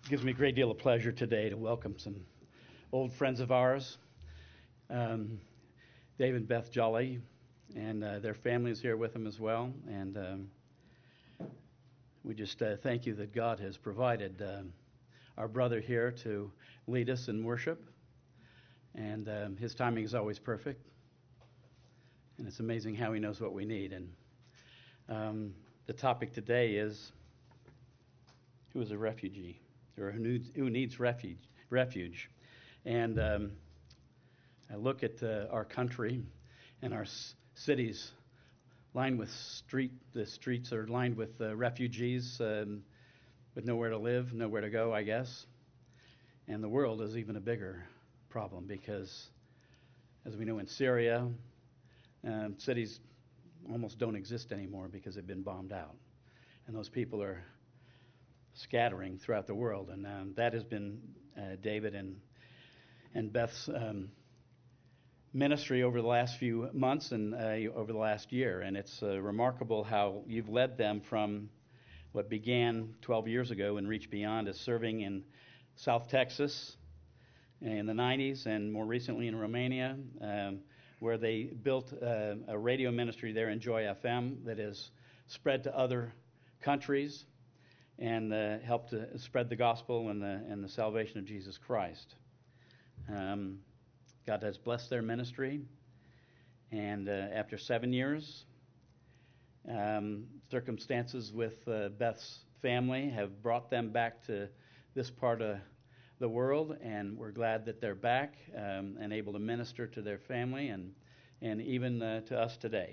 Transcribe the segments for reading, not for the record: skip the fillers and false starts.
Gives me a great deal of pleasure today to welcome some old friends of ours, um, Dave and Beth Jolly, and their family is here with them as well. And we just thank you that God has provided our brother here to lead us in worship. And his timing is always perfect. And it's amazing how he knows what we need. And the topic today is, who is a refugee? Or who needs refuge. And I look at our country and our cities lined with the streets are lined with refugees with nowhere to live, nowhere to go, I guess. And the world is even a bigger problem because, as we know, in Syria, cities almost don't exist anymore because they've been bombed out. And those people are scattering throughout the world, and that has been David and Beth's ministry over the last few months and over the last year. And it's remarkable how you've led them from what began 12 years ago and Reach Beyond as serving in South Texas in the 90s and more recently in Romania, where they built a radio ministry there in Joy FM that is spread to other countries and help to spread the gospel and the salvation of Jesus Christ. God has blessed their ministry, and after 7 years, circumstances with Beth's family have brought them back to this part of the world, and we're glad that they're back and able to minister to their family and even to us today.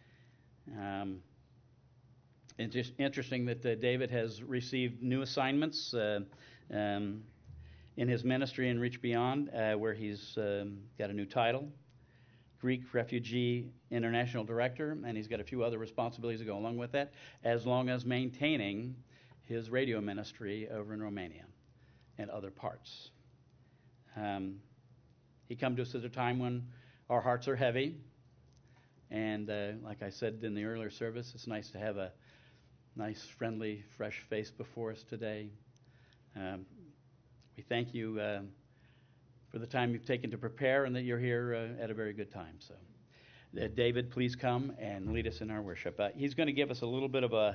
It's just interesting that David has received new assignments in his ministry in Reach Beyond, where he's got a new title, Greek Refugee International Director, and he's got a few other responsibilities that go along with that, as long as maintaining his radio ministry over in Romania and other parts. He comes to us at a time when our hearts are heavy, and like I said in the earlier service, it's nice to have a nice, friendly, fresh face before us today. We thank you for the time you've taken to prepare and that you're here at a very good time. So, David, please come and lead us in our worship. He's going to give us a little bit of a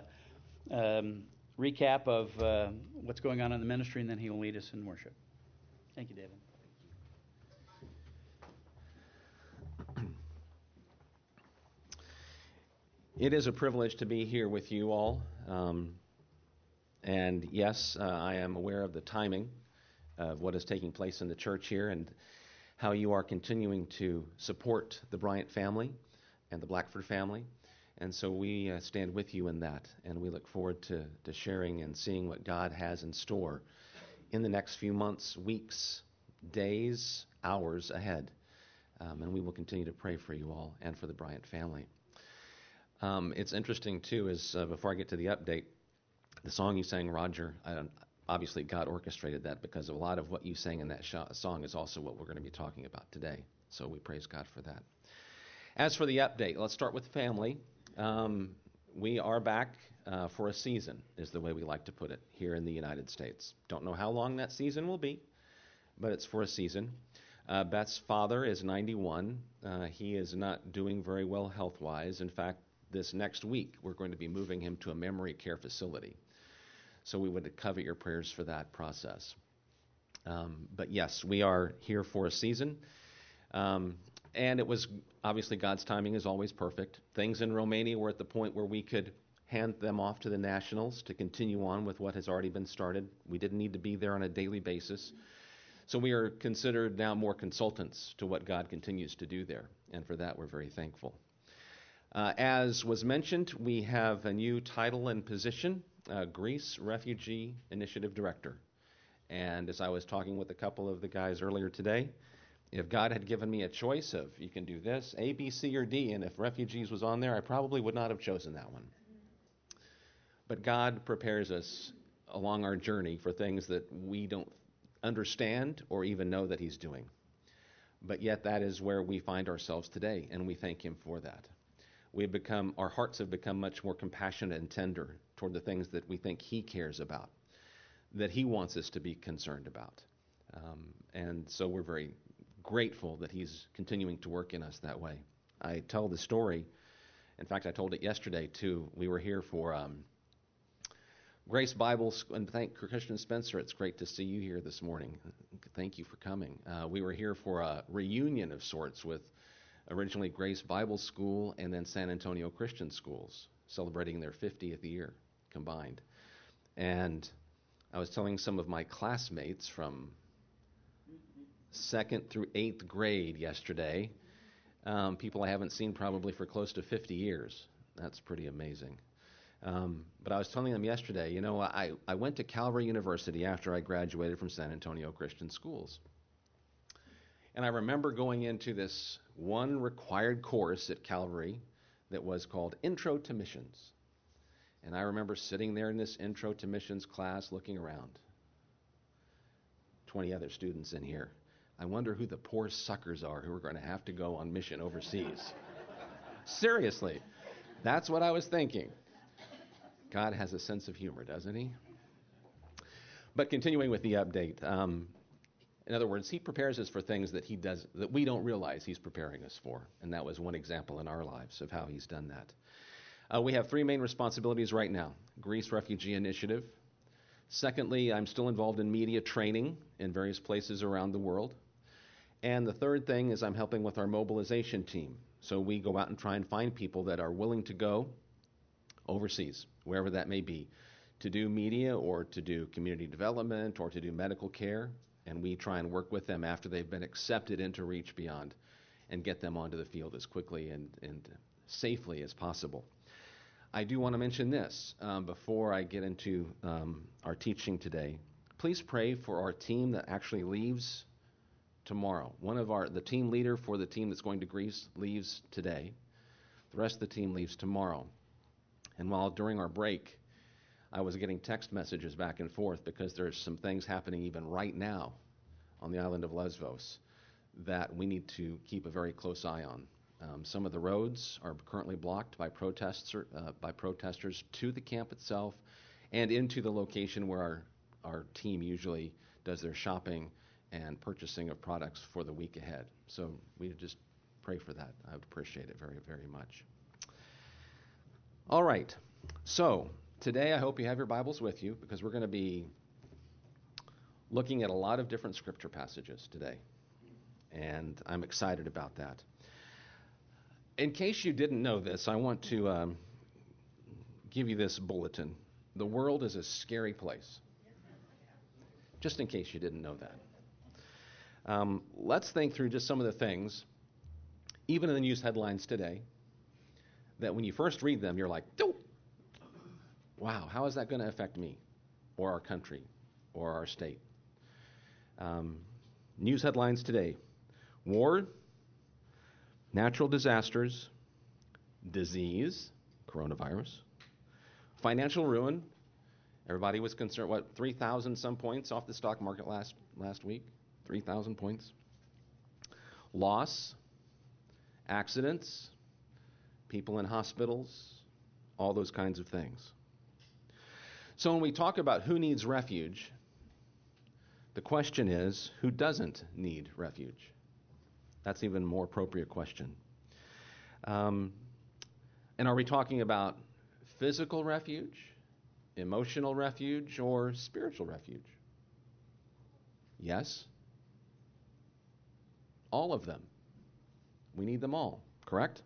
recap of what's going on in the ministry, and then he'll lead us in worship. Thank you, David. It is a privilege to be here with you all. And yes, I am aware of the timing of what is taking place in the church here and how you are continuing to support the Bryant family and the Blackford family. And so we stand with you in that. And we look forward to sharing and seeing what God has in store in the next few months, weeks, days, hours ahead. And we will continue to pray for you all and for the Bryant family. It's interesting, too, is before I get to the update, the song you sang, Roger, obviously God orchestrated that because a lot of what you sang in that song is also what we're going to be talking about today. So we praise God for that. As for the update, let's start with family. We are back for a season, is the way we like to put it, here in the United States. Don't know how long that season will be, but it's for a season. Beth's father is 91. He is not doing very well health-wise. In fact, this next week, we're going to be moving him to a memory care facility. So we would covet your prayers for that process. But yes, we are here for a season. And it was, obviously, God's timing is always perfect. Things in Romania were at the point where we could hand them off to the nationals to continue on with what has already been started. We didn't need to be there on a daily basis. So we are considered now more consultants to what God continues to do there. And for that, we're very thankful. As was mentioned, we have a new title and position, Greece Refugee Initiative Director. And as I was talking with a couple of the guys earlier today, if God had given me a choice of you can do this, A, B, C, or D, and if refugees was on there, I probably would not have chosen that one. But God prepares us along our journey for things that we don't understand or even know that He's doing. But yet that is where we find ourselves today, and we thank Him for that. Our hearts have become much more compassionate and tender toward the things that we think He cares about. that he wants us to be concerned about. And so we're very grateful that he's continuing to work in us that way. I tell the story. In fact, I told it yesterday, too. We were here for Grace Bible, and thank Christian Spencer. It's great to see you here this morning. Thank you for coming. We were here for a reunion of sorts with originally Grace Bible School and then San Antonio Christian Schools, celebrating their 50th year combined. And I was telling some of my classmates from 2nd through 8th grade yesterday, people I haven't seen probably for close to 50 years. That's pretty amazing. But I was telling them yesterday, you know, I went to Calvary University after I graduated from San Antonio Christian Schools. And I remember going into this one required course at Calvary that was called Intro to Missions. And I remember sitting there in this Intro to Missions class looking around. 20 other students in here. I wonder who the poor suckers are who are going to have to go on mission overseas. Seriously, that's what I was thinking. God has a sense of humor, doesn't he? But continuing with the update, in other words, he prepares us for things that he does that we don't realize he's preparing us for, and that was one example in our lives of how he's done that. We have three main responsibilities right now: Greece Refugee Initiative. Secondly, I'm still involved in media training in various places around the world. And the third thing is I'm helping with our mobilization team. So we go out and try and find people that are willing to go overseas, wherever that may be, to do media or to do community development or to do medical care. And we try and work with them after they've been accepted into Reach Beyond and get them onto the field as quickly and safely as possible. I do want to mention this before I get into our teaching today. Please pray for our team that actually leaves tomorrow. The team leader for the team that's going to Greece leaves today. The rest of the team leaves tomorrow. And while during our break, I was getting text messages back and forth because there's some things happening even right now on the island of Lesvos that we need to keep a very close eye on. Some of the roads are currently blocked by protesters to the camp itself and into the location where our team usually does their shopping and purchasing of products for the week ahead. So we just pray for that. I would appreciate it very, very much. All right. So today I hope you have your Bibles with you because we're going to be looking at a lot of different scripture passages today. And I'm excited about that. In case you didn't know this, I want to give you this bulletin. The world is a scary place. Just in case you didn't know that. Let's think through just some of the things, even in the news headlines today, that when you first read them, you're like, oh, wow, how is that going to affect me or our country or our state? News headlines today: war, natural disasters, disease, coronavirus, financial ruin. Everybody was concerned, 3,000 some points off the stock market last week? 3,000 points. Loss, accidents, people in hospitals, all those kinds of things. So when we talk about who needs refuge, the question is, who doesn't need refuge? That's an even more appropriate question. And are we talking about physical refuge, emotional refuge, or spiritual refuge? Yes. All of them. We need them all, correct?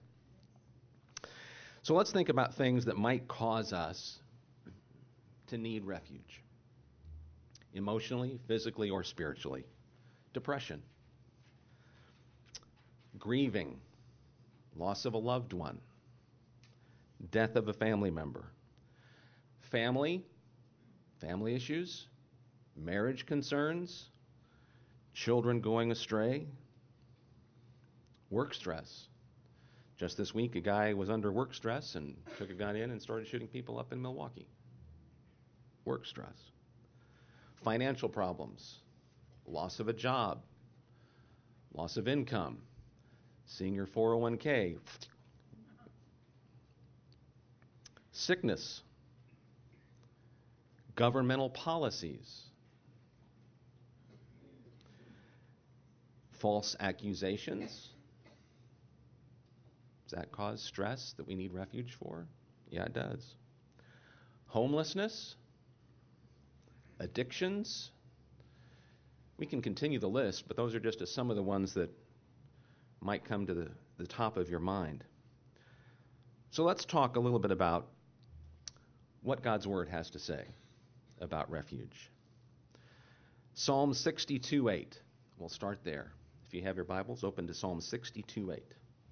So let's think about things that might cause us to need refuge. Emotionally, physically, or spiritually. Depression. Grieving. Loss of a loved one. Death of a family member. Family issues. Marriage concerns. Children going astray. Work stress. Just this week, a guy was under work stress and took a gun in and started shooting people up in Milwaukee. Work stress. Financial problems. Loss of a job. Loss of income. Seeing your 401k. Sickness. governmental policies, false accusations. Does that cause stress that we need refuge for? Yeah, it does. Homelessness, addictions. We can continue the list, but those are just some of the ones that might come to the top of your mind. So let's talk a little bit about what God's Word has to say about refuge. Psalm 62:8. We'll start there. If you have your Bibles, open to Psalm 62:8.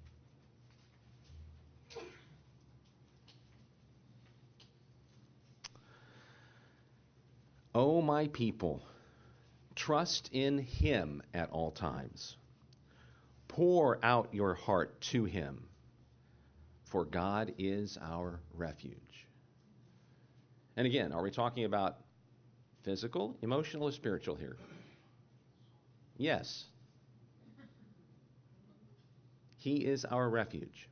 O my people, trust in Him at all times. Pour out your heart to Him, for God is our refuge. And again, are we talking about physical, emotional, or spiritual here? Yes. He is our refuge.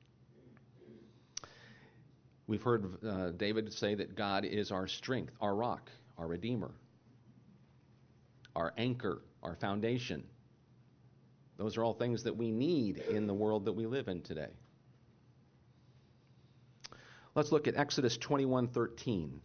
We've heard David say that God is our strength, our rock, our redeemer, our anchor, our foundation. Those are all things that we need in the world that we live in today. Let's look at Exodus 21:13.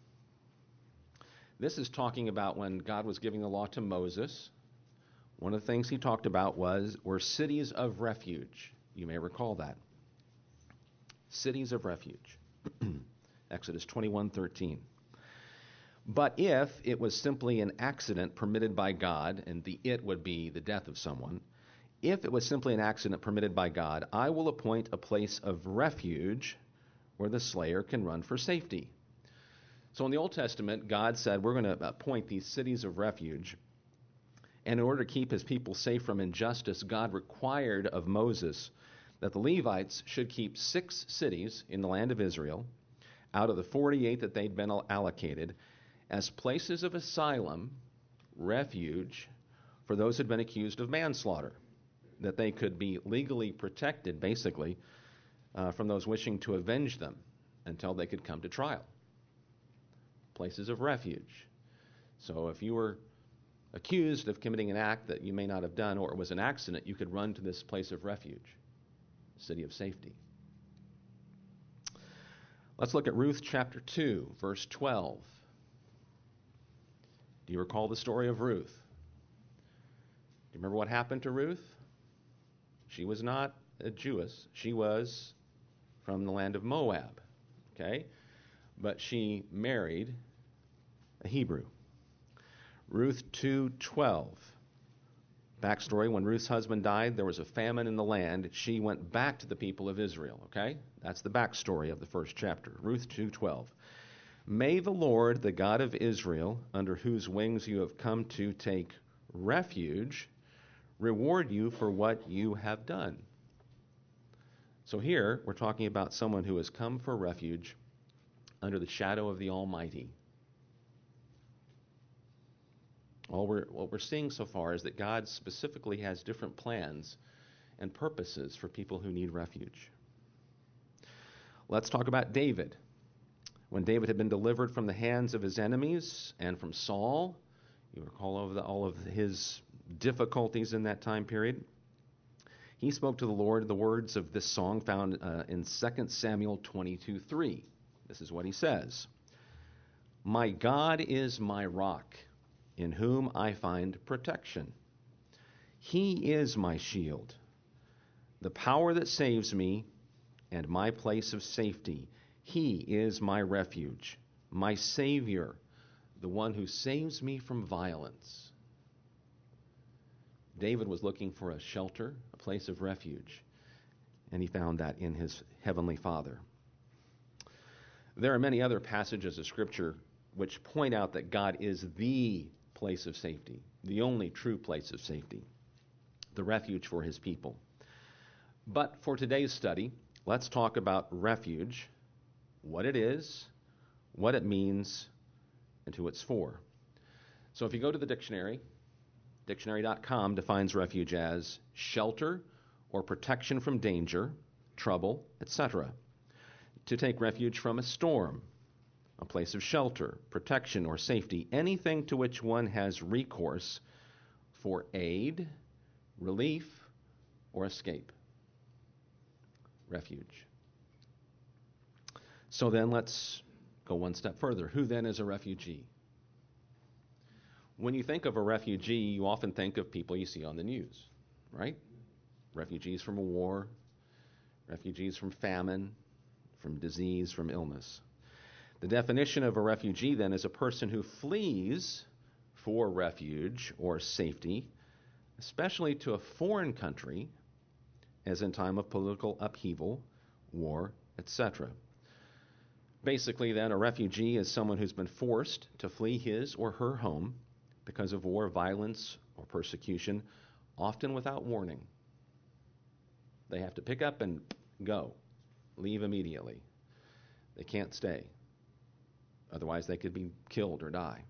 This is talking about when God was giving the law to Moses. One of the things he talked about were cities of refuge. You may recall that. Cities of refuge. Exodus 21:13. But if it was simply an accident permitted by God, and the it would be the death of someone, if it was simply an accident permitted by God, I will appoint a place of refuge where the slayer can run for safety. So in the Old Testament, God said, we're going to appoint these cities of refuge. And in order to keep his people safe from injustice, God required of Moses that the Levites should keep 6 cities in the land of Israel out of the 48 that they'd been allocated as places of asylum, refuge, for those who had been accused of manslaughter, that they could be legally protected, basically, from those wishing to avenge them until they could come to trial. Places of refuge. So if you were accused of committing an act that you may not have done, or it was an accident, you could run to this place of refuge, city of safety. Let's look at Ruth chapter 2, verse 12. Do you recall the story of Ruth? Do you remember what happened to Ruth? She was not a Jewess. She was from the land of Moab, okay? But she married a Hebrew. Ruth 2:12. Backstory, when Ruth's husband died, there was a famine in the land. She went back to the people of Israel, okay? That's the backstory of the first chapter. Ruth 2:12. May the Lord, the God of Israel, under whose wings you have come to take refuge, reward you for what you have done. So here, we're talking about someone who has come for refuge under the shadow of the Almighty. What we're seeing so far is that God specifically has different plans and purposes for people who need refuge. Let's talk about David. When David had been delivered from the hands of his enemies and from Saul, you recall all of his difficulties in that time period, he spoke to the Lord the words of this song found in 2 Samuel 22:3. This is what he says. My God is my rock, in whom I find protection. He is my shield, the power that saves me, and my place of safety. He is my refuge, my Savior, the one who saves me from violence. David was looking for a shelter, a place of refuge, and he found that in his heavenly Father. There are many other passages of Scripture which point out that God is the place of safety, the only true place of safety, the refuge for his people. But for today's study, let's talk about refuge, what it is, what it means, and who it's for. So if you go to the dictionary, dictionary.com defines refuge as shelter or protection from danger, trouble, etc. To take refuge from a storm, a place of shelter, protection, or safety, anything to which one has recourse for aid, relief, or escape. Refuge. So then let's go one step further. Who then is a refugee? When you think of a refugee, you often think of people you see on the news, right? Refugees from a war, refugees from famine, from disease, from illness. The definition of a refugee then is a person who flees for refuge or safety, especially to a foreign country, as in time of political upheaval, war, etc. Basically, then, a refugee is someone who's been forced to flee his or her home because of war, violence, or persecution, often without warning. They have to pick up and go, leave immediately. They can't stay. Otherwise, they could be killed or die.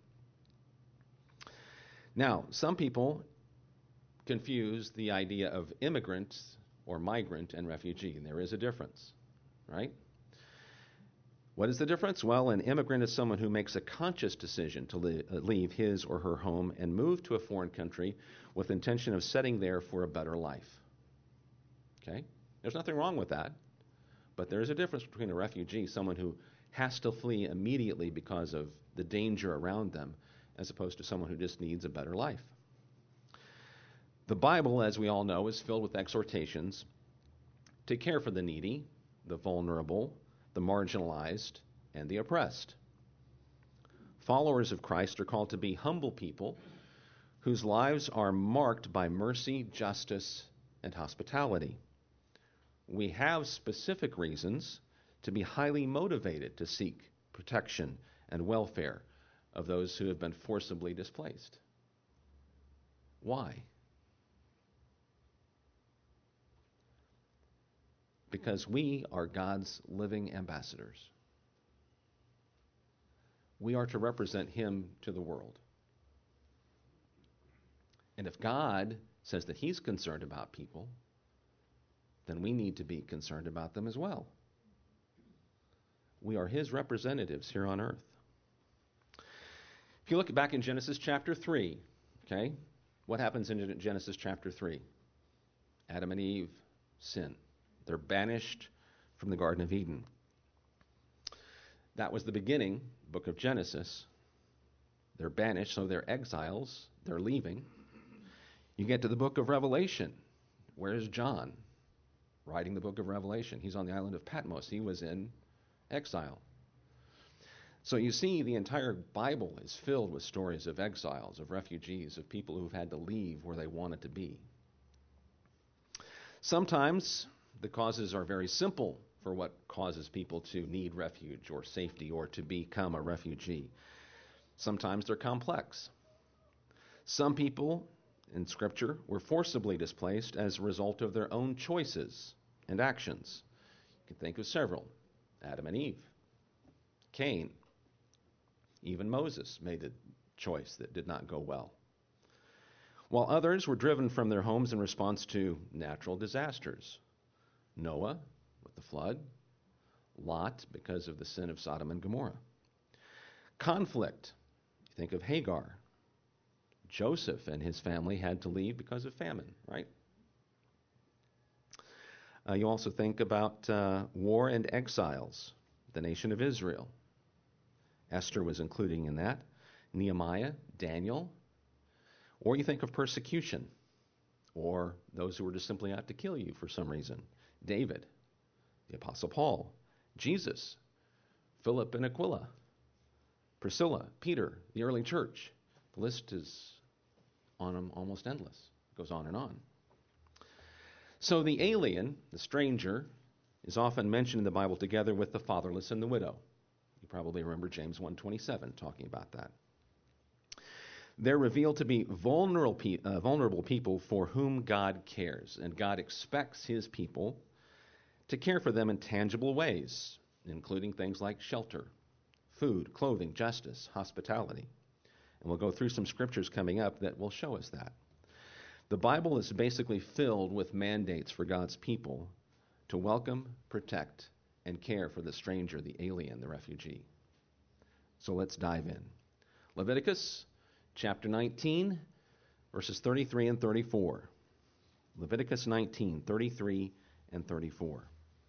Now, some people confuse the idea of immigrant or migrant and refugee, and there is a difference, right? What is the difference? Well, an immigrant is someone who makes a conscious decision to leave his or her home and move to a foreign country with intention of setting there for a better life. Okay? There's nothing wrong with that, but there is a difference between a refugee, someone who has to flee immediately because of the danger around them, as opposed to someone who just needs a better life. The Bible, as we all know, is filled with exhortations to care for the needy, the vulnerable, the marginalized, and the oppressed. Followers of Christ are called to be humble people whose lives are marked by mercy, justice, and hospitality. We have specific reasons to be highly motivated to seek protection and welfare of those who have been forcibly displaced. Why? Because we are God's living ambassadors. We are to represent Him to the world. And if God says that He's concerned about people, then we need to be concerned about them as well. We are His representatives here on earth. If you look back in Genesis chapter 3, okay, what happens in Genesis chapter 3? Adam and Eve sin. They're banished from the Garden of Eden. That was the beginning, book of Genesis. They're banished, so they're exiles. They're leaving. You get to the book of Revelation. Where's John? Writing the book of Revelation. He's on the island of Patmos. He was in exile. So you see, the entire Bible is filled with stories of exiles, of refugees, of people who've had to leave where they wanted to be. Sometimes the causes are very simple for what causes people to need refuge or safety or to become a refugee. Sometimes they're complex. Some people in Scripture were forcibly displaced as a result of their own choices and actions. You can think of several. Adam and Eve, Cain, even Moses made a choice that did not go well. While others were driven from their homes in response to natural disasters. Noah with the flood, Lot because of the sin of Sodom and Gomorrah. Conflict, you think of Hagar. Joseph and his family had to leave because of famine, right? You also think about war and exiles, the nation of Israel. Esther was including in that. Nehemiah, Daniel. Or you think of persecution, or those who were just simply out to kill you for some reason. David, the Apostle Paul, Jesus, Philip and Aquila, Priscilla, Peter, the early church. The list is almost endless. It goes on and on. So the alien, the stranger, is often mentioned in the Bible together with the fatherless and the widow. You probably remember James 1:27 talking about that. They're revealed to be vulnerable people for whom God cares, and God expects His people to care for them in tangible ways, including things like shelter, food, clothing, justice, hospitality. And we'll go through some scriptures coming up that will show us that. The Bible is basically filled with mandates for God's people to welcome, protect, and care for the stranger, the alien, the refugee. So let's dive in. Leviticus chapter 19, verses 33 and 34. Leviticus 19, 33 and 34.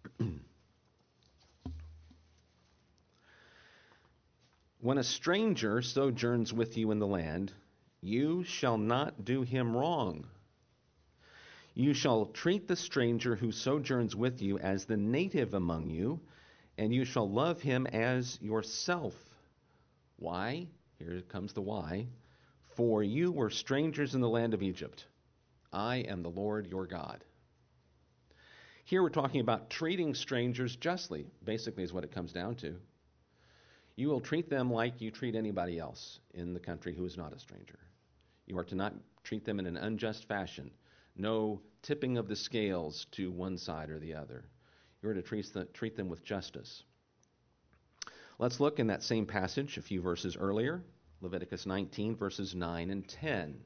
When a stranger sojourns with you in the land, you shall not do him wrong. You shall treat the stranger who sojourns with you as the native among you, and you shall love him as yourself. Why? Here comes the why. For you were strangers in the land of Egypt. I am the Lord your God. Here we're talking about treating strangers justly, basically is what it comes down to. You will treat them like you treat anybody else in the country who is not a stranger. You are to not treat them in an unjust fashion. No tipping of the scales to one side or the other. You are to treat them with justice. Let's look in that same passage a few verses earlier, Leviticus 19, verses 9 and 10.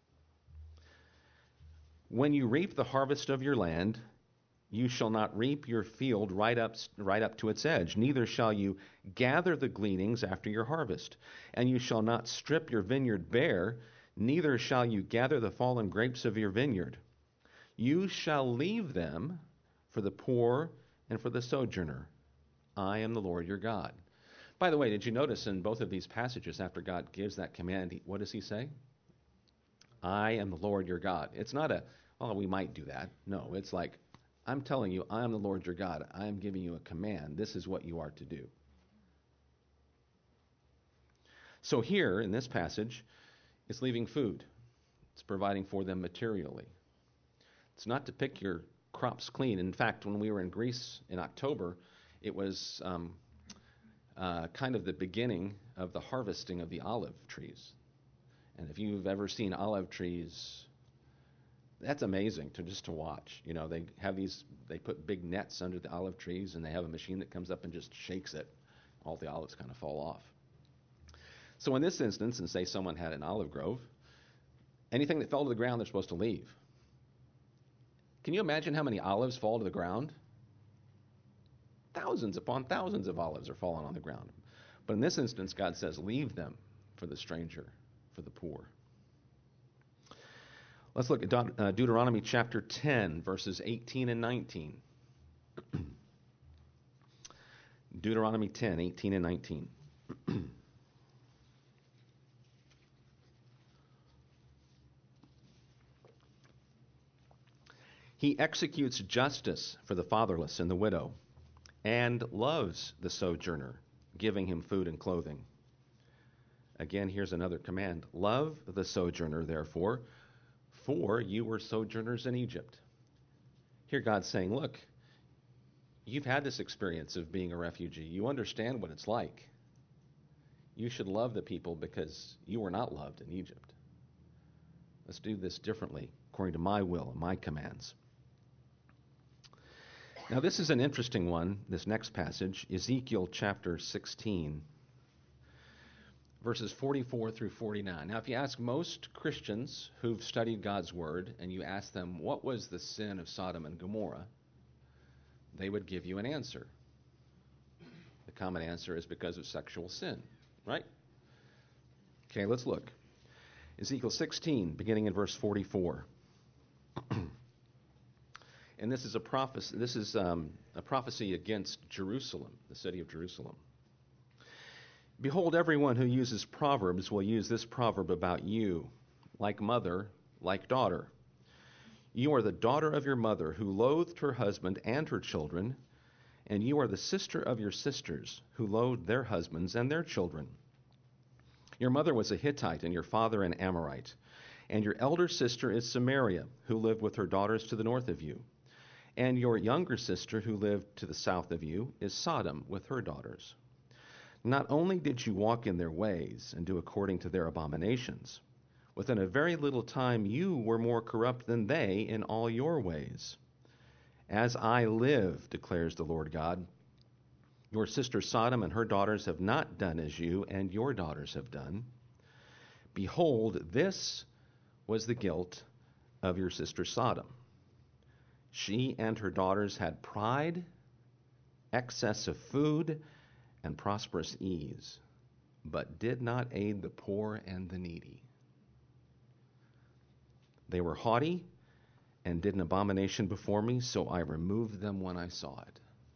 When you reap the harvest of your land, you shall not reap your field right up to its edge, neither shall you gather the gleanings after your harvest. And you shall not strip your vineyard bare, neither shall you gather the fallen grapes of your vineyard. You shall leave them for the poor and for the sojourner. I am the Lord your God. By the way, did you notice in both of these passages, after God gives that command, what does he say? I am the Lord your God. It's not we might do that. No, it's like, I'm telling you, I am the Lord your God. I am giving you a command. This is what you are to do. So here, in this passage, it's leaving food. It's providing for them materially. It's not to pick your crops clean. In fact, when we were in Greece in October, it was kind of the beginning of the harvesting of the olive trees. And if you've ever seen olive trees, that's amazing to watch. You know, they put big nets under the olive trees, and they have a machine that comes up and just shakes it. All the olives kind of fall off. So in this instance, and say someone had an olive grove, anything that fell to the ground, they're supposed to leave. Can you imagine how many olives fall to the ground? Thousands upon thousands of olives are falling on the ground. But in this instance, God says, leave them for the stranger, for the poor. Let's look at Deuteronomy chapter 10, verses 18 and 19. Deuteronomy 10, 18 and 19. He executes justice for the fatherless and the widow, and loves the sojourner, giving him food and clothing. Again, here's another command. Love the sojourner, therefore, for you were sojourners in Egypt. Here God's saying, look, you've had this experience of being a refugee. You understand what it's like. You should love the people because you were not loved in Egypt. Let's do this differently, according to my will and my commands. Now, this is an interesting one, this next passage, Ezekiel chapter 16, verses 44 through 49. Now, if you ask most Christians who've studied God's Word, and you ask them, what was the sin of Sodom and Gomorrah, they would give you an answer. The common answer is because of sexual sin, right? Okay, let's look. Ezekiel 16, beginning in verse 44. And this is a prophecy. This is a prophecy against Jerusalem, the city of Jerusalem. Behold, everyone who uses proverbs will use this proverb about you, like mother, like daughter. You are the daughter of your mother, who loathed her husband and her children, and you are the sister of your sisters, who loathed their husbands and their children. Your mother was a Hittite, and your father an Amorite, and your elder sister is Samaria, who lived with her daughters to the north of you. And your younger sister, who lived to the south of you, is Sodom with her daughters. Not only did you walk in their ways and do according to their abominations, within a very little time you were more corrupt than they in all your ways. As I live, declares the Lord God, your sister Sodom and her daughters have not done as you and your daughters have done. Behold, this was the guilt of your sister Sodom. She and her daughters had pride, excess of food, and prosperous ease. but did not aid the poor and the needy. They were haughty and did an abomination before me, so I removed them when I saw it.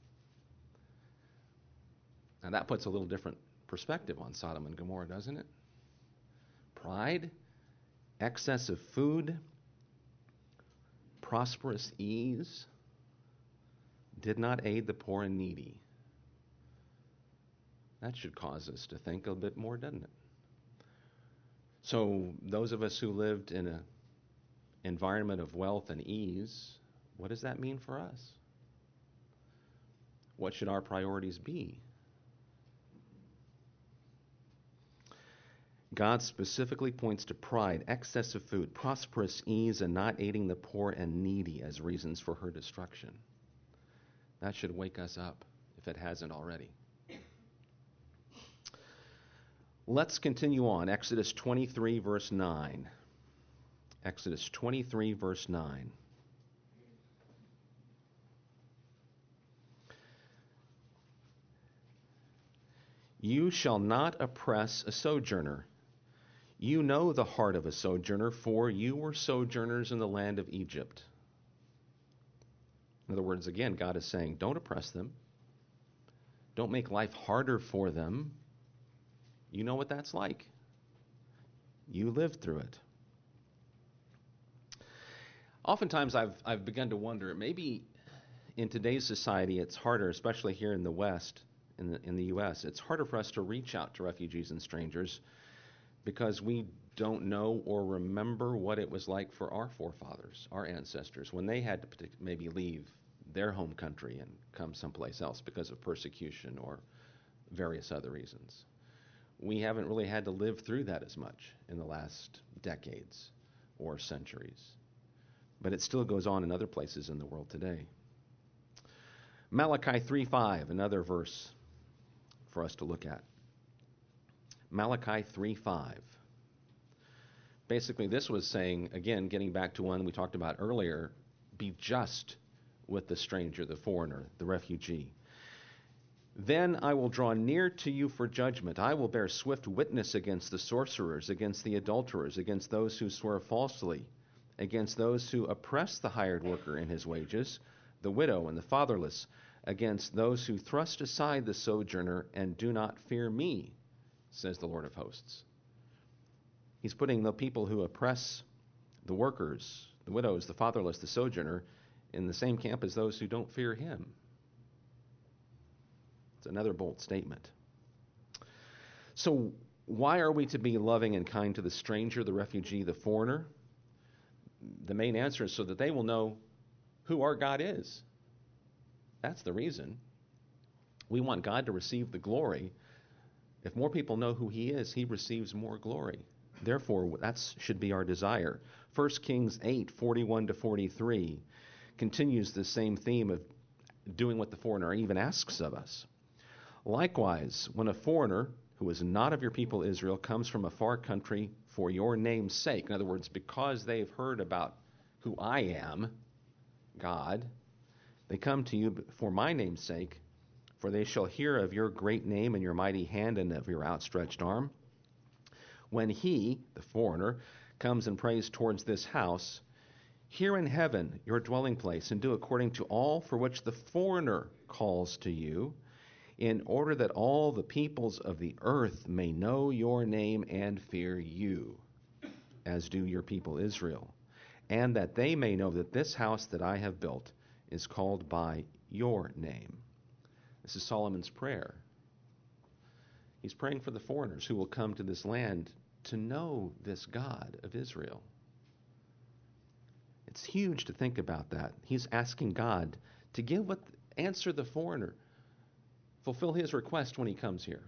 Now that puts a little different perspective on Sodom and Gomorrah, doesn't it? Pride, excess of food, prosperous ease, did not aid the poor and needy. That should cause us to think a bit more, doesn't it? So those of us who lived in an environment of wealth and ease, what does that mean for us? What should our priorities be? God specifically points to pride, excess of food, prosperous ease, and not aiding the poor and needy as reasons for her destruction. That should wake us up if it hasn't already. Let's continue on. Exodus 23, verse 9. Exodus 23, verse 9. You shall not oppress a sojourner. You know the heart of a sojourner, for you were sojourners in the land of Egypt. In other words, again, God is saying, don't oppress them. Don't make life harder for them. You know what that's like. You lived through it. Oftentimes I've begun to wonder, maybe in today's society it's harder, especially here in the West, in the U.S., it's harder for us to reach out to refugees and strangers because we don't know or remember what it was like for our forefathers, our ancestors, when they had to maybe leave their home country and come someplace else because of persecution or various other reasons. We haven't really had to live through that as much in the last decades or centuries. But it still goes on in other places in the world today. Malachi 3:5, another verse for us to look at. Malachi 3:5. Basically, this was saying, again, getting back to one we talked about earlier, be just with the stranger, the foreigner, the refugee. Then I will draw near to you for judgment. I will bear swift witness against the sorcerers, against the adulterers, against those who swear falsely, against those who oppress the hired worker in his wages, the widow and the fatherless, against those who thrust aside the sojourner and do not fear me, says the Lord of hosts. He's putting the people who oppress the workers, the widows, the fatherless, the sojourner, in the same camp as those who don't fear him. It's another bold statement. So why are we to be loving and kind to the stranger, the refugee, the foreigner? The main answer is so that they will know who our God is. That's the reason. We want God to receive the glory. If more people know who he is, he receives more glory. Therefore, that should be our desire. 1 Kings 8:41-43 continues the same theme of doing what the foreigner even asks of us. Likewise, when a foreigner who is not of your people Israel comes from a far country for your name's sake, in other words, because they've heard about who I am, God, they come to you for my name's sake, for they shall hear of your great name and your mighty hand and of your outstretched arm. When he, the foreigner, comes and prays towards this house, hear in heaven your dwelling place, and do according to all for which the foreigner calls to you, in order that all the peoples of the earth may know your name and fear you, as do your people Israel, and that they may know that this house that I have built is called by your name. This is Solomon's prayer. He's praying for the foreigners who will come to this land to know this God of Israel. It's huge to think about that. He's asking God to answer the foreigner, fulfill his request when he comes here.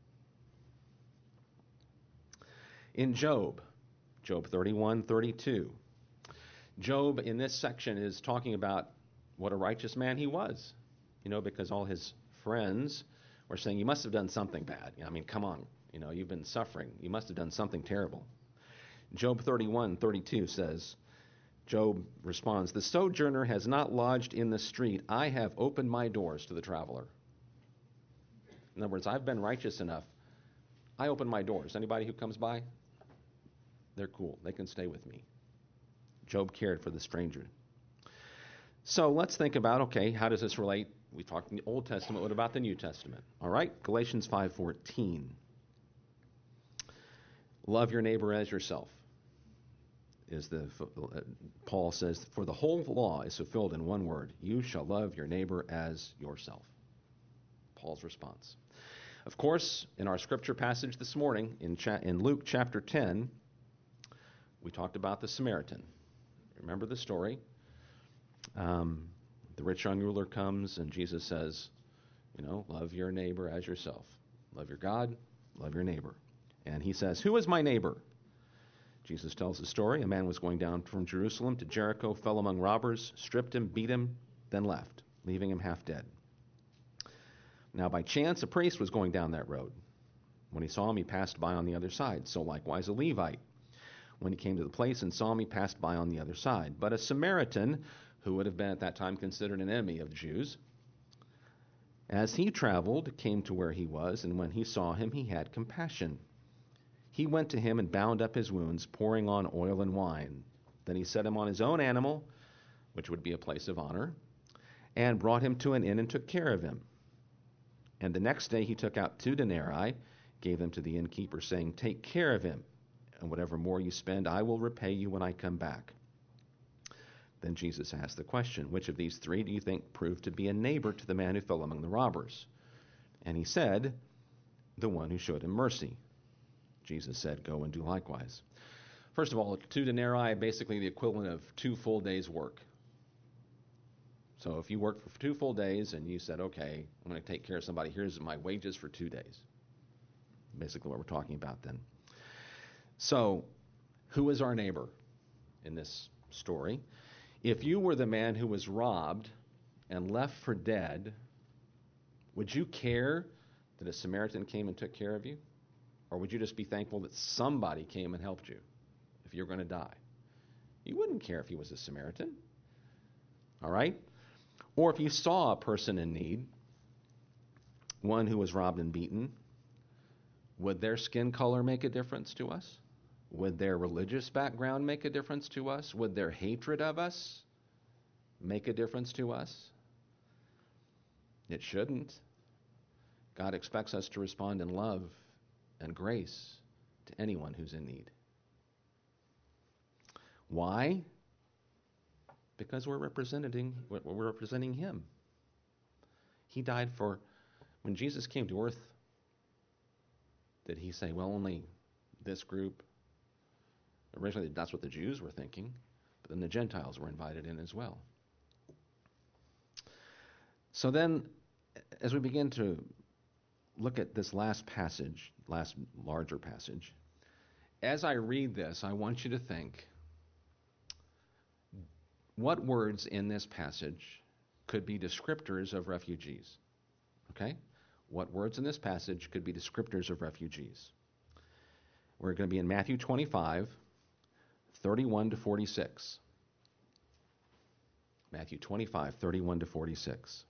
In Job 31:32, Job in this section is talking about what a righteous man he was, because all his friends were saying, you must have done something bad. I mean, come on, you've been suffering. You must have done something terrible. Job 31:32 says, Job responds, the sojourner has not lodged in the street. I have opened my doors to the traveler. In other words, I've been righteous enough. I open my doors. Anybody who comes by, they're cool. They can stay with me. Job cared for the stranger. So let's think about, okay, how does this relate? We talked in the Old Testament. What about the New Testament? All right, Galatians 5:14. Love your neighbor as yourself. Paul says, for the whole law is fulfilled in one word. You shall love your neighbor as yourself. Paul's response. Of course, in our scripture passage this morning, in Luke chapter 10, we talked about the Samaritan. Remember the story? The rich young ruler comes and Jesus says, love your neighbor as yourself. Love your God, love your neighbor. And he says, who is my neighbor? Jesus tells the story. A man was going down from Jerusalem to Jericho, fell among robbers, stripped him, beat him, then left, leaving him half dead. Now by chance, a priest was going down that road. When he saw him, he passed by on the other side. So likewise a Levite. When he came to the place and saw him, he passed by on the other side. But a Samaritan, who would have been at that time considered an enemy of the Jews, as he traveled, came to where he was, and when he saw him, he had compassion. He went to him and bound up his wounds, pouring on oil and wine. Then he set him on his own animal, which would be a place of honor, and brought him to an inn and took care of him. And the next day he took out 2 denarii, gave them to the innkeeper, saying, take care of him, and whatever more you spend, I will repay you when I come back. Then Jesus asked the question, which of these 3 do you think proved to be a neighbor to the man who fell among the robbers? And he said, the one who showed him mercy. Jesus said, go and do likewise. First of all, 2 denarii, basically the equivalent of 2 full days' work. So if you worked for 2 full days and you said, okay, I'm going to take care of somebody, here's my wages for 2 days. Basically what we're talking about then. So, who is our neighbor in this story? If you were the man who was robbed and left for dead, would you care that a Samaritan came and took care of you? Or would you just be thankful that somebody came and helped you if you're going to die? You wouldn't care if he was a Samaritan. All right? Or if you saw a person in need, one who was robbed and beaten, would their skin color make a difference to us? Would their religious background make a difference to us? Would their hatred of us make a difference to us? It shouldn't. God expects us to respond in love and grace to anyone who's in need. Why? Because we're representing him. He died for, when Jesus came to earth, did he say, well, only this group? Originally, that's what the Jews were thinking, but then the Gentiles were invited in as well. So then, as we begin to look at this last larger passage, as I read this, I want you to think, what words in this passage could be descriptors of refugees? Okay? What words in this passage could be descriptors of refugees? We're going to be in Matthew 25, 31 to 46. Matthew 25, 31 to 46.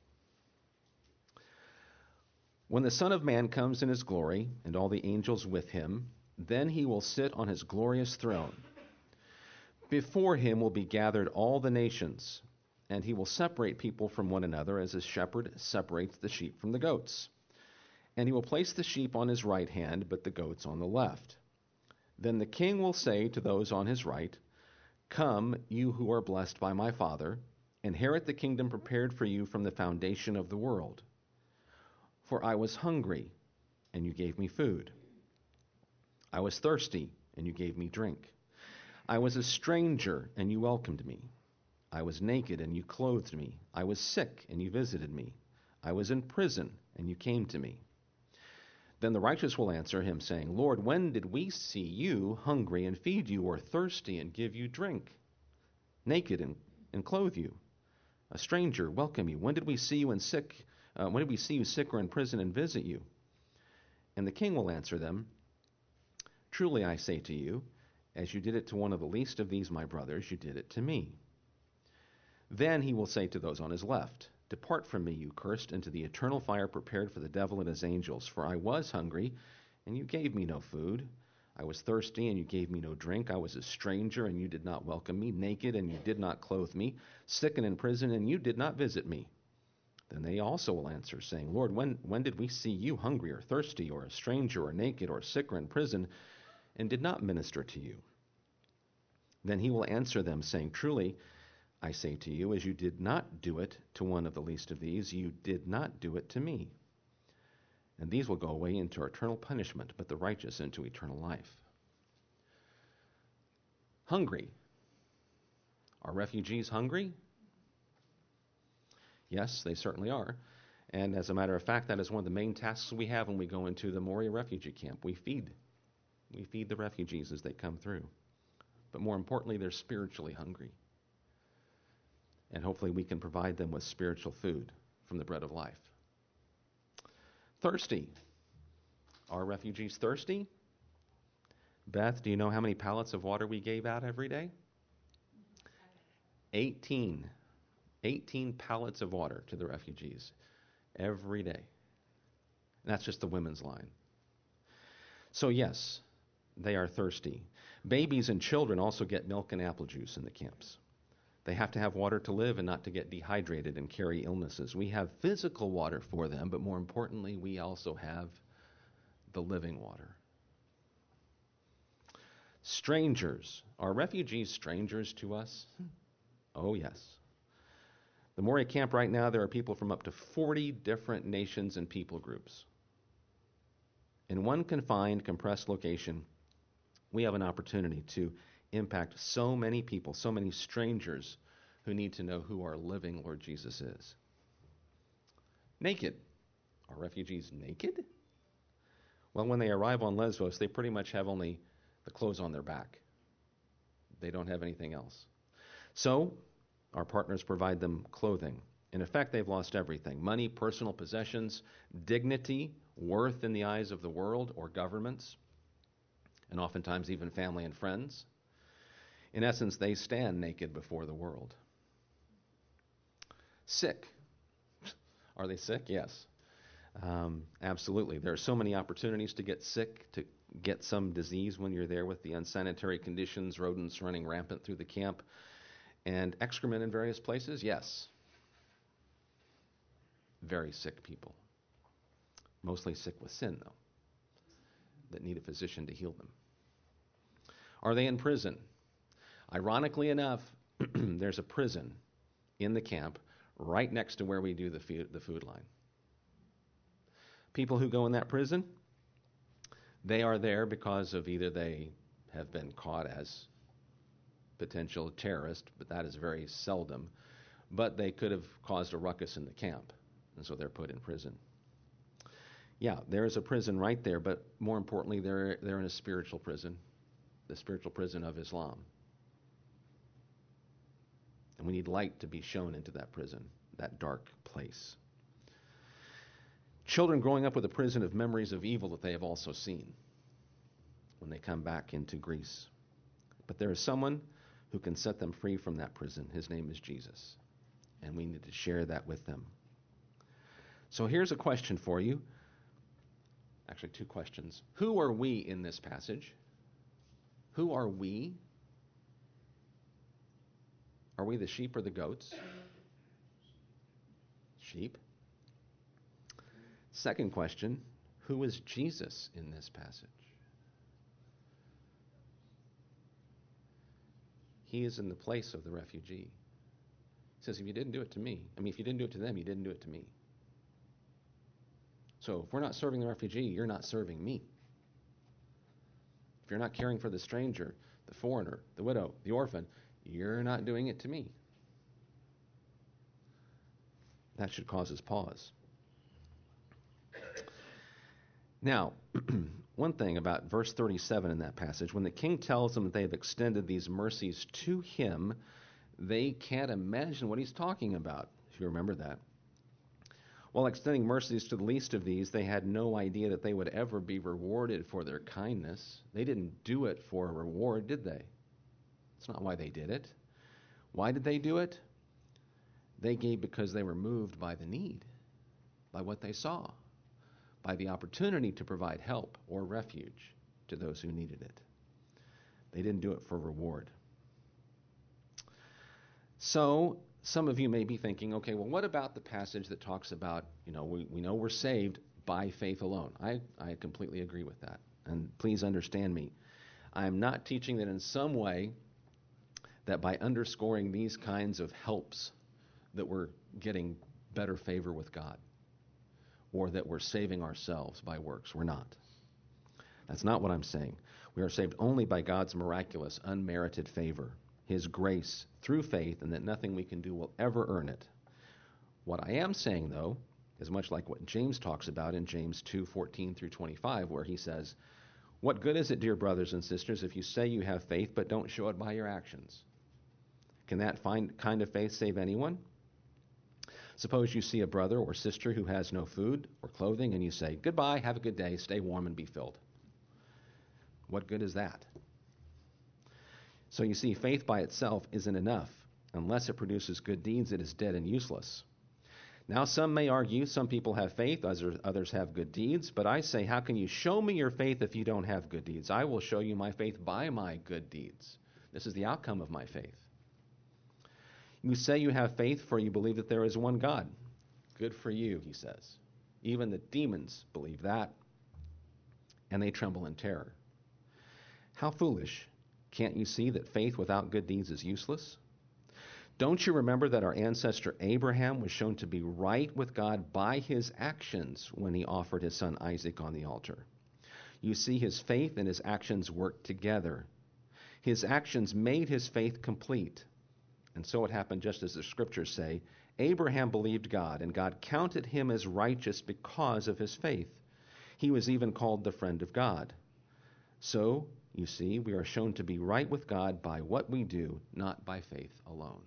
When the Son of Man comes in his glory, and all the angels with him, then he will sit on his glorious throne. Before him will be gathered all the nations, and he will separate people from one another as a shepherd separates the sheep from the goats. And he will place the sheep on his right hand, but the goats on the left. Then the king will say to those on his right, come, you who are blessed by my Father, inherit the kingdom prepared for you from the foundation of the world. For I was hungry, and you gave me food. I was thirsty, and you gave me drink. I was a stranger, and you welcomed me. I was naked, and you clothed me. I was sick, and you visited me. I was in prison, and you came to me. Then the righteous will answer him, saying, Lord, when did we see you hungry and feed you, or thirsty and give you drink? Naked and clothe you? A stranger, welcome you. When did we see you sick or in prison and visit you? And the king will answer them, truly I say to you, as you did it to one of the least of these my brothers, you did it to me. Then he will say to those on his left, depart from me, you cursed, into the eternal fire prepared for the devil and his angels. For I was hungry, and you gave me no food. I was thirsty, and you gave me no drink. I was a stranger, and you did not welcome me. Naked, and you did not clothe me. Sick and in prison, and you did not visit me. Then they also will answer, saying, Lord, when did we see you hungry or thirsty or a stranger or naked or sick or in prison, and did not minister to you? Then he will answer them, saying, Truly, I say to you, as you did not do it to one of the least of these, you did not do it to me. And these will go away into eternal punishment, but the righteous into eternal life. Hungry. Are refugees hungry? Yes, they certainly are. And as a matter of fact, that is one of the main tasks we have when we go into the Moria refugee camp. We feed the refugees as they come through. But more importantly, they're spiritually hungry. And hopefully we can provide them with spiritual food from the bread of life. Thirsty. Are refugees thirsty? Beth, do you know how many pallets of water we gave out every day? 18 pallets of water to the refugees every day. And that's just the women's line. So yes, they are thirsty. Babies and children also get milk and apple juice in the camps. They have to have water to live and not to get dehydrated and carry illnesses. We have physical water for them, but more importantly, we also have the living water. Strangers. Are refugees strangers to us? Oh, yes. The Moria camp right now, there are people from up to 40 different nations and people groups. In one confined, compressed location, we have an opportunity to impact so many people, so many strangers who need to know who our living Lord Jesus is. Naked. Are refugees naked? Well, when they arrive on Lesbos, they pretty much have only the clothes on their back. They don't have anything else. So, our partners provide them clothing. In effect, they've lost everything: money, personal possessions, dignity, worth in the eyes of the world or governments, and oftentimes even family and friends. In essence, they stand naked before the world. Sick. Are they sick? Yes. Absolutely. There are so many opportunities to get sick, to get some disease when you're there with the unsanitary conditions, rodents running rampant through the camp, and excrement in various places. Yes. Very sick people. Mostly sick with sin, though, that need a physician to heal them. Are they in prison? Ironically enough, there's a prison in the camp right next to where we do the food line. People who go in that prison, they are there because of either they have been caught as potential terrorists, but that is very seldom, but they could have caused a ruckus in the camp, and so they're put in prison. Yeah, there is a prison right there, but more importantly, they're in a spiritual prison, the spiritual prison of Islam. And we need light to be shown into that prison, that dark place. Children growing up with a prison of memories of evil that they have also seen when they come back into Greece. But there is someone who can set them free from that prison. His name is Jesus. And we need to share that with them. So here's a question for you. Actually, two questions. Who are we in this passage? Who are we? Are we the sheep or the goats? Sheep. Second question, who is Jesus in this passage? He is in the place of the refugee. He says, if you didn't do it to me, if you didn't do it to them, you didn't do it to me. So if we're not serving the refugee, you're not serving me. If you're not caring for the stranger, the foreigner, the widow, the orphan, you're not doing it to me. That should cause us pause. Now, one thing about verse 37 in that passage, when the king tells them that they have extended these mercies to him, they can't imagine what he's talking about, if you remember that. While extending mercies to the least of these, they had no idea that they would ever be rewarded for their kindness. They didn't do it for a reward, did they? That's not why they did it. Why did they do it? They gave because they were moved by the need, by what they saw. by the opportunity to provide help or refuge to those who needed it. They didn't do it for reward. So some of you may be thinking, okay, well, what about the passage that talks about, we know we're saved by faith alone? I completely agree with that. And please understand me. I am not teaching that in some way that by underscoring these kinds of helps that we're getting better favor with God or that we're saving ourselves by works. We're not. That's not what I'm saying. We are saved only by God's miraculous, unmerited favor, His grace through faith, and that nothing we can do will ever earn it. What I am saying, though, is much like what James talks about in James 2:14 through 25, where he says, "What good is it, dear brothers and sisters, if you say you have faith but don't show it by your actions? Can that kind of faith save anyone? Suppose you see a brother or sister who has no food or clothing, and you say, 'Goodbye, have a good day, stay warm and be filled.' What good is that?" So you see, faith by itself isn't enough. Unless it produces good deeds, it is dead and useless. Now some may argue some people have faith, others have good deeds, but I say, how can you show me your faith if you don't have good deeds? I will show you my faith by my good deeds. This is the outcome of my faith. You say you have faith, for you believe that there is one God. Good for you, he says. Even the demons believe that, and they tremble in terror. How foolish. Can't you see that faith without good deeds is useless? Don't you remember that our ancestor Abraham was shown to be right with God by his actions when he offered his son Isaac on the altar? You see, his faith and his actions worked together. His actions made his faith complete. And so it happened just as the scriptures say. Abraham believed God, and God counted him as righteous because of his faith. He was even called the friend of God. So, you see, we are shown to be right with God by what we do, not by faith alone.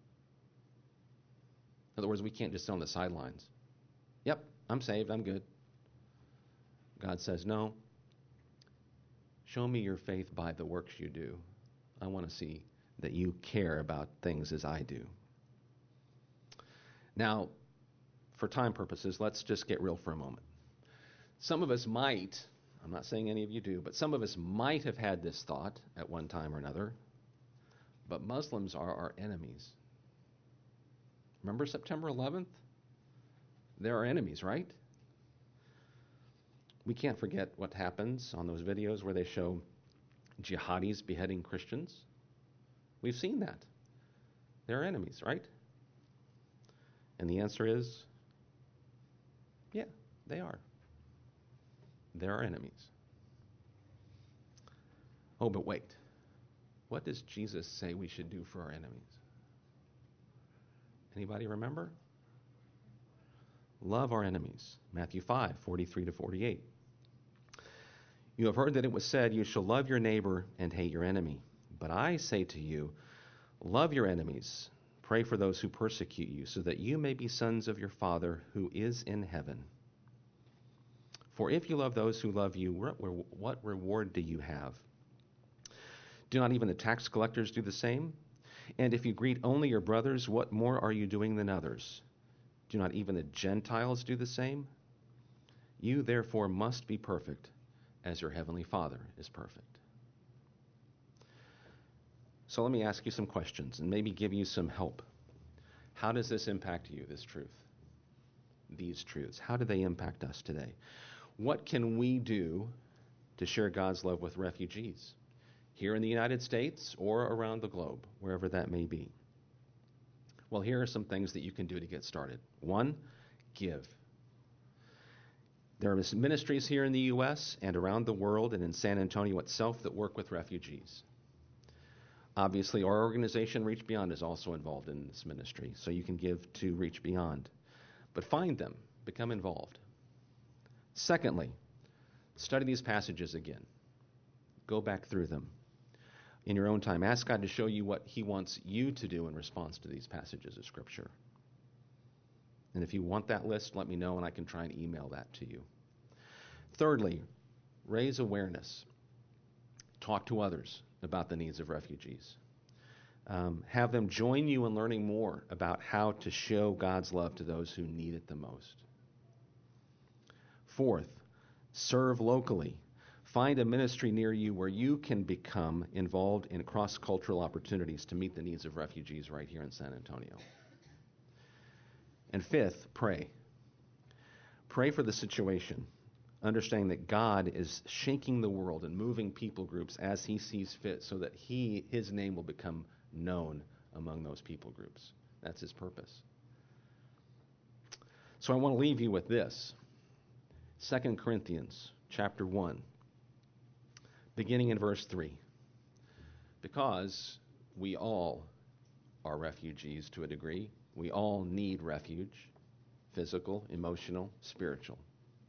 In other words, we can't just sit on the sidelines. Yep, I'm saved, I'm good. God says, no. Show me your faith by the works you do. I want to see that you care about things as I do. Now, for time purposes, let's just get real for a moment. Some of us might, I'm not saying any of you do, but some of us might have had this thought at one time or another, but Muslims are our enemies. Remember September 11th? They're our enemies, right? We can't forget what happens on those videos where they show jihadis beheading Christians. We've seen that. They're enemies, right? And the answer is, yeah, they are. They're our enemies. Oh, but wait. What does Jesus say we should do for our enemies? Anybody remember? Love our enemies. Matthew 5:43 to 48. You have heard that it was said, you shall love your neighbor and hate your enemy. But I say to you, love your enemies. Pray for those who persecute you, so that you may be sons of your Father who is in heaven. For if you love those who love you, what reward do you have? Do not even the tax collectors do the same? And if you greet only your brothers, what more are you doing than others? Do not even the Gentiles do the same? You therefore must be perfect, as your heavenly Father is perfect. So let me ask you some questions and maybe give you some help. How does this impact you, this truth? These truths. How do they impact us today? What can we do to share God's love with refugees here in the United States or around the globe, wherever that may be? Well, here are some things that you can do to get started. 1, give. There are ministries here in the U.S. and around the world and in San Antonio itself that work with refugees. Obviously, our organization, Reach Beyond, is also involved in this ministry, so you can give to Reach Beyond. But find them, become involved. Secondly, study these passages again. Go back through them in your own time. Ask God to show you what He wants you to do in response to these passages of Scripture. And if you want that list, let me know and I can try and email that to you. Thirdly, raise awareness. Talk to others about the needs of refugees. Have them join you in learning more about how to show God's love to those who need it the most. Fourth, serve locally. Find a ministry near you where you can become involved in cross-cultural opportunities to meet the needs of refugees right here in San Antonio. And fifth, pray. Pray for the situation, understanding that God is shaking the world and moving people groups as he sees fit so that his name will become known among those people groups. That's his purpose. So I want to leave you with this. 2 Corinthians chapter 1, beginning in verse 3. Because we all are refugees to a degree. We all need refuge, physical, emotional, spiritual.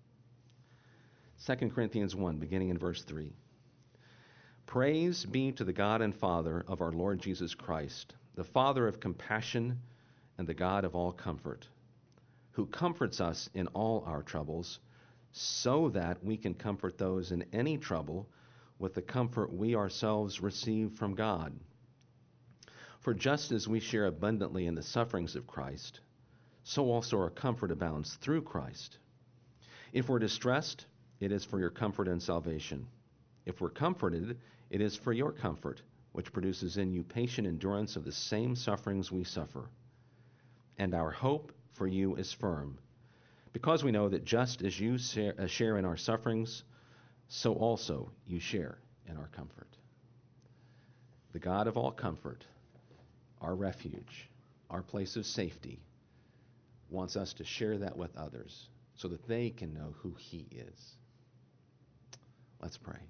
2 Corinthians 1, beginning in verse 3. Praise be to the God and Father of our Lord Jesus Christ, the Father of compassion and the God of all comfort, who comforts us in all our troubles, so that we can comfort those in any trouble with the comfort we ourselves receive from God. For just as we share abundantly in the sufferings of Christ, so also our comfort abounds through Christ. If we're distressed, it is for your comfort and salvation. If we're comforted, it is for your comfort, which produces in you patient endurance of the same sufferings we suffer. And our hope for you is firm, because we know that just as you share in our sufferings, so also you share in our comfort. The God of all comfort, our refuge, our place of safety, wants us to share that with others so that they can know who he is. Let's pray.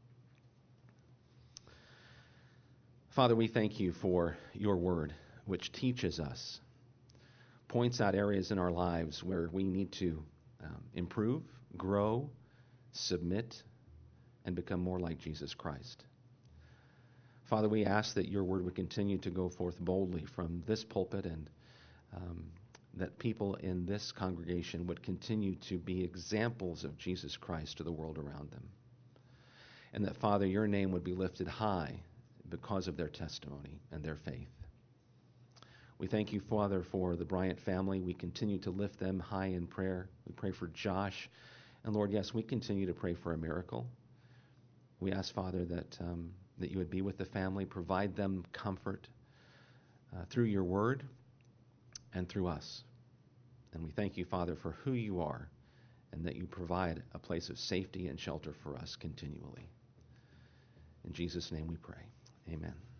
Father, we thank you for your word, which teaches us, points out areas in our lives where we need to improve, grow, submit, and become more like Jesus Christ. Father, we ask that your word would continue to go forth boldly from this pulpit, and that people in this congregation would continue to be examples of Jesus Christ to the world around them. And that, Father, your name would be lifted high because of their testimony and their faith. We thank you, Father, for the Bryant family. We continue to lift them high in prayer. We pray for Josh. And Lord, yes, we continue to pray for a miracle. We ask, Father, that you would be with the family, provide them comfort through your word and through us. And we thank you, Father, for who you are, and that you provide a place of safety and shelter for us continually. In Jesus' name we pray. Amen.